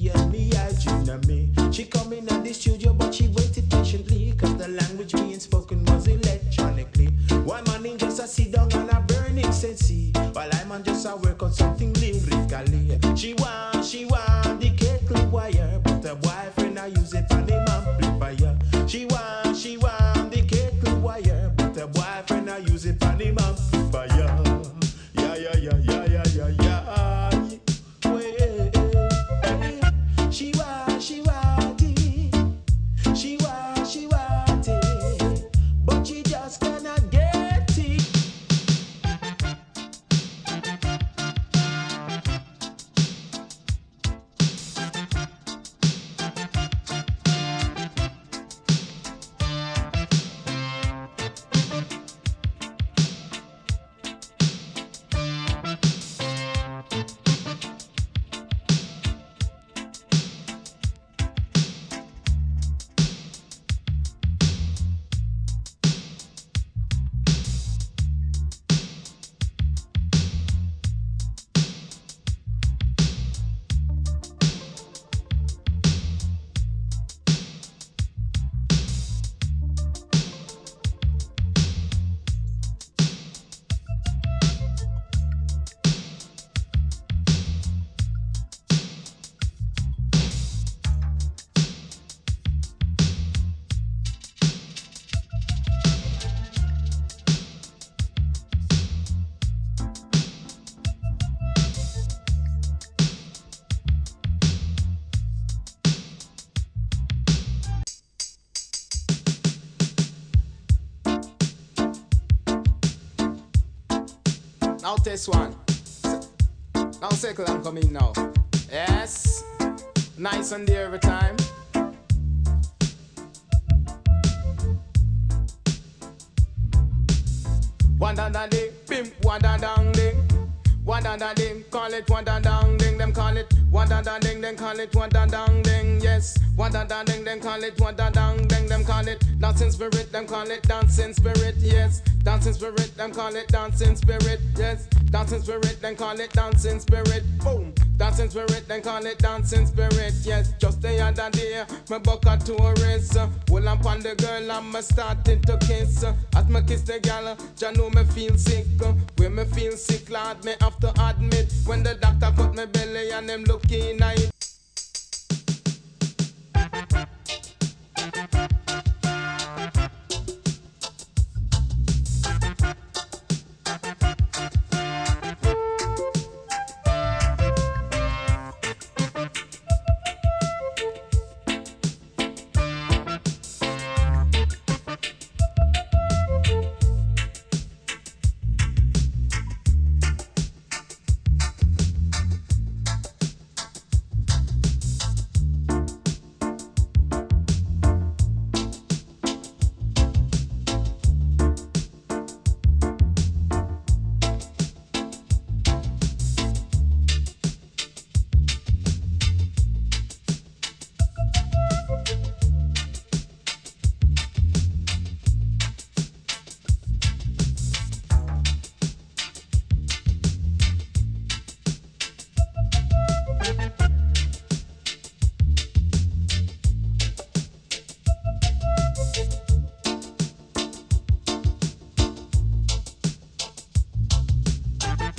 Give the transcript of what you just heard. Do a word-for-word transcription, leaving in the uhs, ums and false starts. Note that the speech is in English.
she and me, I Gina me. She come in at the studio, but she waited patiently, cause the language being spoken was electronically. One man in just a sit down and a burning sensei, while I man just a work on something lyrically. She want, she want the kettle wire, but her boyfriend I use it on him amplifier. She want, she want the kettle wire, but her boyfriend I use it on him amplifier. Yeah, yeah, yeah, yeah, yeah, yeah, yeah. Wait, she want, she want it. She want, she want it, but she just cannot get it. Now test one. Now circle and come in now. Yes. Nice and dear every time. One da da ding, bim, one da dang ding. One da da ding, call it one da dang ding. Them call it one da da ding, then call it one da dang ding. Yes, one da da ding, then call it one da dang ding. Them call it dancing spirit, them call it dancing spirit. Yes, dancing spirit, them call it dancing spirit. Yes, dancing spirit, then call it dancing spirit. Boom, dancing spirit, then call it dancing spirit. Yes, just the other day, my buck a tourist. Well, I'm on the girl, I'm starting to kiss. As me kiss the girl, ya know me feel sick. When me feel sick, lad, me have to admit. When the doctor cut my belly and them looking at it,